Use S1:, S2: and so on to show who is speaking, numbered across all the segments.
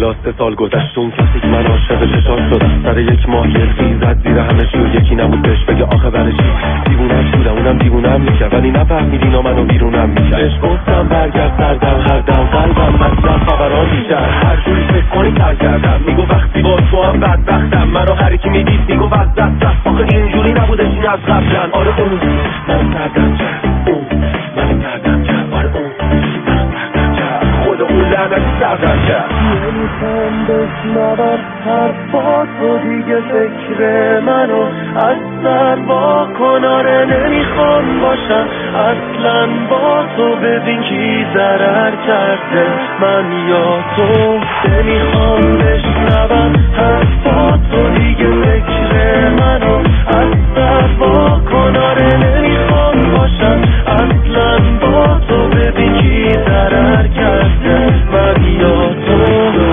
S1: حالا 3 سال گذشت اون کسی که من عاشق چشاش شدم سر یک ماه یلخی زد زیر همه شو یکی نبود بهش بگه آخه برای چی دیوونم شدم اونم دیوونم میکرد ولی نفهمید اینا منو بیرونم میکرد بهش گفتم برگرد سردم هر دم قلبم مثلا خبران میکرد هر جوری فکر کنی تر کردم میگو وقتی با تو هم بدبختم منو هر کی میدید میگو وقت دست آخه اینجوری نبوده این از قبلن آره اون من کردم کرد اون من کردم کرد آره اون من کردم کرد خود اون لعنت سردم کرد
S2: نمیخوام بشنوم حرفاتو دیگه فکر منو اصلا با کناره نمیخوام باشم اصلا با تو ببین کی ضرر کرده من یا تو نمیخوام بشنوم حرفاتو دیگه فکر منو اصلا با کناره نمیخوام باشم اصلا با تو ببین کی ضرر کرده من یا تو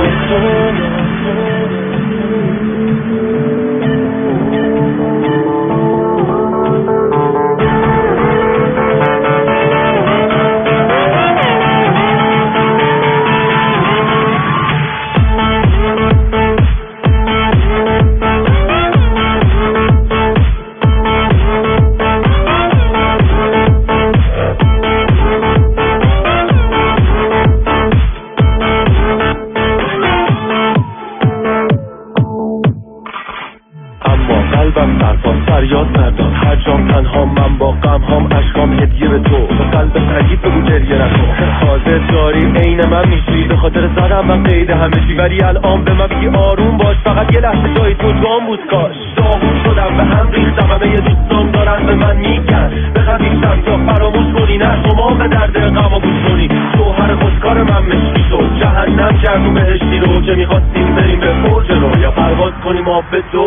S1: فریاد بردار هر جام تنها من با غم هام اشکام هدیه به تو قلب سنگی بگو گریه نکن حاضر داری عین من میشی به خاطر زدم من قید همه چی ولی الان به من بگی آروم باش فقط یه لحظه جای تو جام بود کاش داغون شدم به هم ریختم همه یه دوستان دارن به من میگن بخویشم تا فراموش کنی نه شما به درد غم و گوش کنی شوهر خودکار من مشکی تو جهنم کردو بهشتی رو که میخواستیم بریم به فرج رو یا پرواز کنیم آب به دو